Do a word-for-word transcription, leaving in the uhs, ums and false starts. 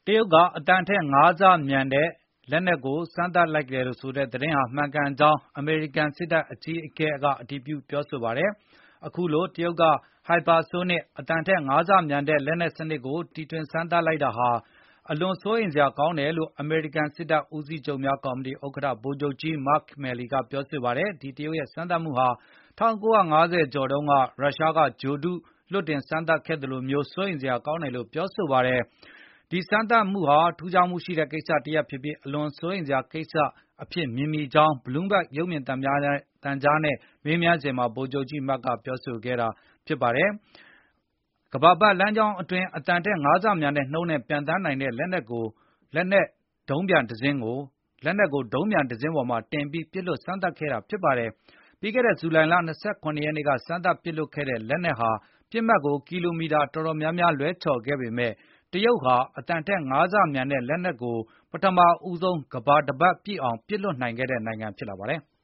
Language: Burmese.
တရုတ်ကအသံထက်၅ဆမြန်တဲ့လက်နက်ကိုစမ်းသပ်လိုက်တယ်လို့ဆိုတဲ့သတင်းဟာမှန်ကန်ကြောင်းအမေရိကန်စစ်တပ်အကြီးအကဲကအတည်ပြုပြောဆိုပါတယ်။ အခုလိုတရုတ်က Hypersonic အသံထက်၅ဆမြန်တဲ့လက်နက်စနစ်ကိုတီထွင်စမ်းသပ်လိုက်တာဟာအလွန်စိုးရိမ်စရာကောင်းတယ်လို့အမေရိကန်စစ်တပ်ဦးစီးချုပ်များကော်မတီဥက္ကဋ္ဌဗိုလ်ချုပ်ကြီး Mark Milley ကပြောဆိုပါတယ်။ ဒီတရုတ်ရဲ့စမ်းသပ်မှုဟာ၁၉၅၀ကျော်တုန်းကရုရှားကဂြိုဟ်တုလွှတ်တင်စမ်းသပ်ခဲ့သလိုမျိုးစိုးရိမ်စရာကောင်းတယ်လို့ပြောဆိုပါတယ်။ ဒီစမ်းသပ်မှုဟာထူးခြားမှုရှိတဲ့ကိစ္စတရပ်ဖြစ်ပြီးအလွန်စိုးရိမ်စရာကိစ္စအဖြစ်မြင်မိကြောင်း Bloomberg ရုပ်မြင်သံကြားနဲ့မေးမြန်းစဉ်မှာဗိုလ်ချုပ်ကြီး Mark ကပြောဆိုခဲ့တာပါ။ ကမ္ဘာပတ်လမ်းကြောင်းအတွင်းအသံထက်၅ဆမြန်တဲ့နှုန်းနဲ့ပျံသန်းနိုင်တဲ့လက်နက်ဒုံးပျံတစင်းပေါ်မှာတင်ပြီးပစ်လွှတ်စမ်းသပ်ခဲ့တာဖြစ်ပါတယ်။ ပြီးခဲ့တဲ့ဇူလိုင်လ၂၇ရက်နေ့ကစမ်းသပ်ပစ်လွှတ်ခဲ့တဲ့လက်နက်ဟာပစ်မှတ်ကိုကီလိုမီတာတော်တော်များများလွဲချော်ခဲ့ပေမယ့်တရုတ်ဟာအသံထက်၅ဆမြန်တဲ့လက်နက်ကိုပထမဦးဆုံးကမ္ဘာတပတ်ပြည့်အောင်ပစ်လွှတ်နိုင်ခဲ့တဲ့နိုင်ငံဖြစ်လာပါတယ်။